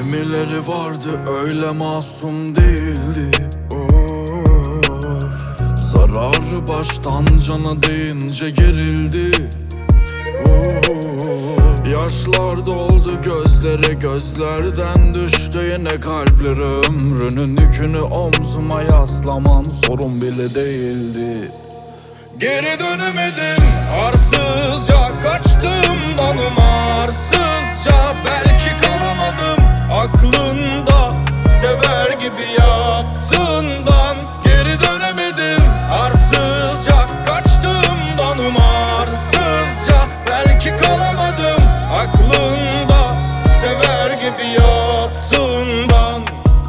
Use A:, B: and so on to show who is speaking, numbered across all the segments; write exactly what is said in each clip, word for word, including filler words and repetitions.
A: Kimileri vardı öyle masum değildi. Oh, zararı baştan cana değince gerildi. Oh, yaşlar doldu gözlere, gözlerden düştü yine kalpleri. Ömrünün yükünü omzuma yaslaman sorun bile değildi. Geri dönemedim, arsızca kaçtığımdan umarsızca. Belki kalamadım aklında, sever gibi yaptığından. Geri dönemedim, arsızca kaçtığımdan umarsızca. Belki kalamadım aklında, sever gibi yaptığından.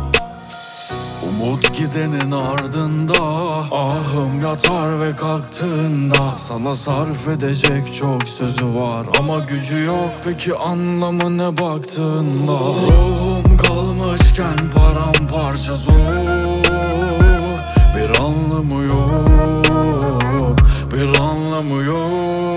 A: Umut gidenin ardında, ahım yatar ve kalktığında. Sana sarf edecek çok sözü var ama gücü yok, peki anlamı ne baktığında? Ruhum kalmışken paramparça zor, bir anlamı yok, bir anlamı yok.